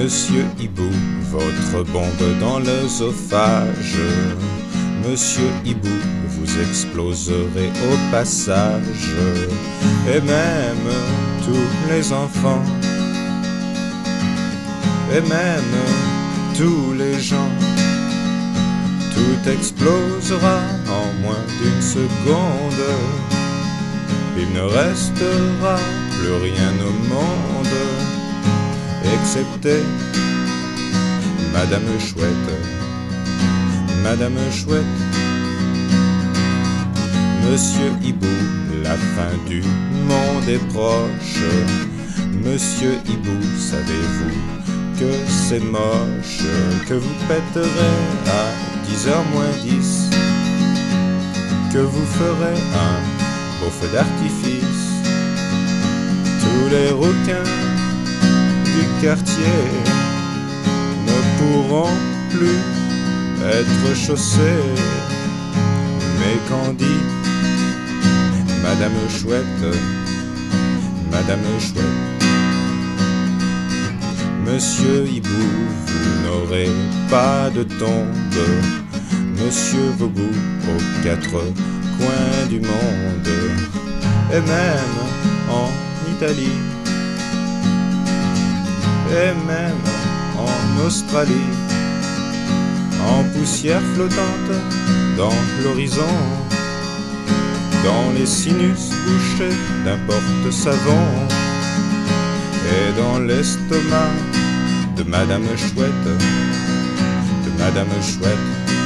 Monsieur Hibou, votre bombe dans l'œsophage. Monsieur Hibou, vous exploserez au passage. Et même tous les enfants, et même tous les gens, tout explosera en moins d'une seconde. Il ne restera plus rien au monde, excepté Madame Chouette, Madame Chouette. Monsieur Hibou, la fin du monde est proche. Monsieur Hibou, savez-vous que c'est moche, que vous pèterez à 10h moins 10, que vous ferez un beau feu d'artifice. Tous les requins du quartier ne pourront plus être chaussés. Mais qu'en dit Madame Chouette, Madame Chouette? Monsieur Hibou, vous n'aurez pas de tombe. Monsieur Vaubout, aux 4 coins du monde, et même en Italie, et même en Australie, en poussière flottante dans l'horizon, dans les sinus bouchés d'un porte-savon, et dans l'estomac de Madame Chouette, de Madame Chouette.